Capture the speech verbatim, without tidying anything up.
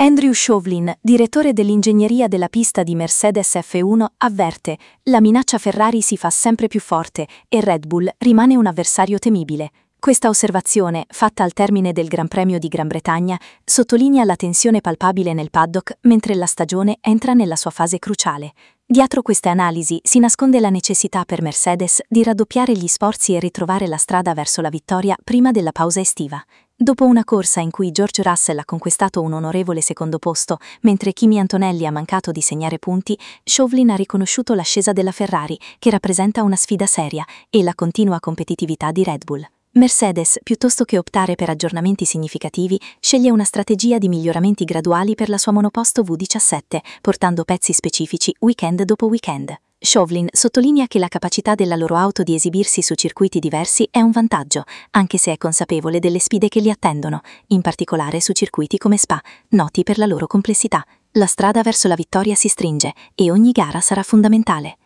Andrew Shovlin, direttore dell'ingegneria della pista di Mercedes F uno, avverte: la minaccia Ferrari si fa sempre più forte e Red Bull rimane un avversario temibile. Questa osservazione, fatta al termine del Gran Premio di Gran Bretagna, sottolinea la tensione palpabile nel paddock mentre la stagione entra nella sua fase cruciale. Dietro queste analisi si nasconde la necessità per Mercedes di raddoppiare gli sforzi e ritrovare la strada verso la vittoria prima della pausa estiva. Dopo una corsa in cui George Russell ha conquistato un onorevole secondo posto, mentre Kimi Antonelli ha mancato di segnare punti, Shovlin ha riconosciuto l'ascesa della Ferrari, che rappresenta una sfida seria, e la continua competitività di Red Bull. Mercedes, piuttosto che optare per aggiornamenti significativi, sceglie una strategia di miglioramenti graduali per la sua monoposto V diciassette, portando pezzi specifici weekend dopo weekend. Shovlin sottolinea che la capacità della loro auto di esibirsi su circuiti diversi è un vantaggio, anche se è consapevole delle sfide che li attendono, in particolare su circuiti come Spa, noti per la loro complessità. La strada verso la vittoria si stringe e ogni gara sarà fondamentale.